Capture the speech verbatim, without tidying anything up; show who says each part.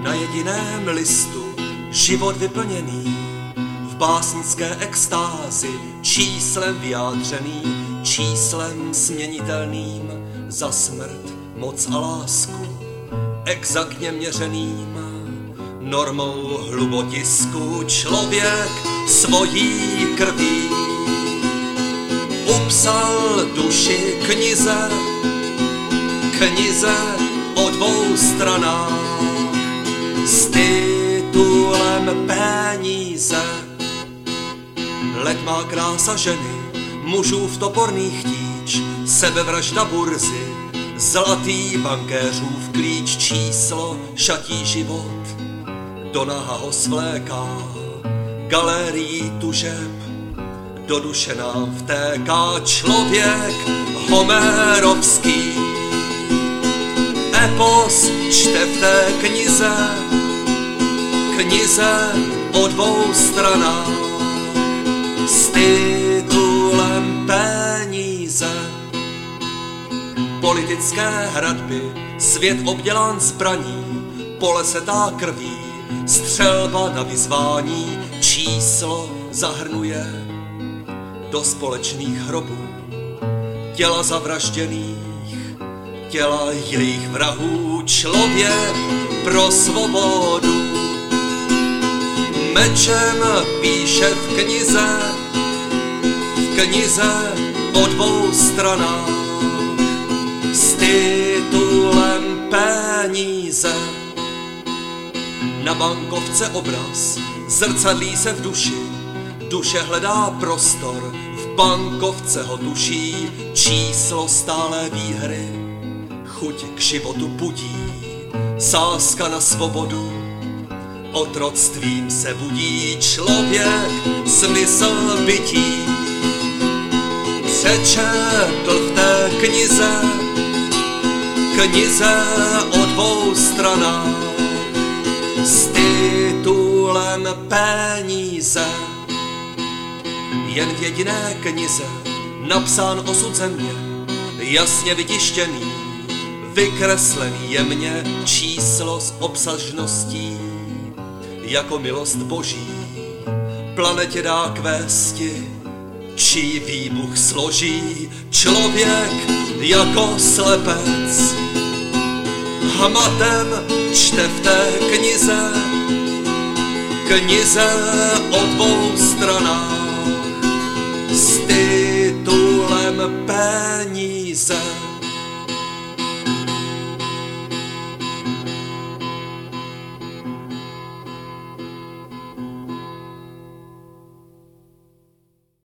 Speaker 1: na jediném listu život vyplněný, v básnické extázi číslem vyjádřený, číslem směnitelným, za smrt, moc a lásku, exaktně měřeným, normou hlubotisku člověk svojí krví upsal duši knize, knize o dvou stranách s titulem Peníze. Leď má krása ženy, mužů v toporných chtíč, sebevražda burzy, zlatý bankéřův klíč, číslo šatí život, do naha ho svléká, galérií tužeb, do duše nám vtéká člověk homérovský. Epos čte v té knize, knize o dvou stranách s titulem Peníze. Politické hradby, svět obdělán zbraní, polesetá krví, střelba na vyzvání, číslo zahrnuje do společných hrobů těla zavražděných, těla jejich vrahů. Člověk pro svobodu mečem píše v knize, v knize o dvou stranách s titulem Peníze. Na bankovce obraz zrcadlí se v duši, duše hledá prostor, v bankovce ho tuší, číslo stálé výhry, chuť k životu budí, sázka na svobodu, otroctvím se budí člověk, smysl bytí. Přečetl v té knize, knize o dvou stranách s titulem Peníze. Jen v jediné knize napsán osud země, jasně vytištěný, vykreslený jemně, číslo s obsažností jako milost boží planetě dá kvésti, čí výbuch složí člověk jako slepec. Hmatem čte v té knize, knize o dvou stranách s titulem Peníze.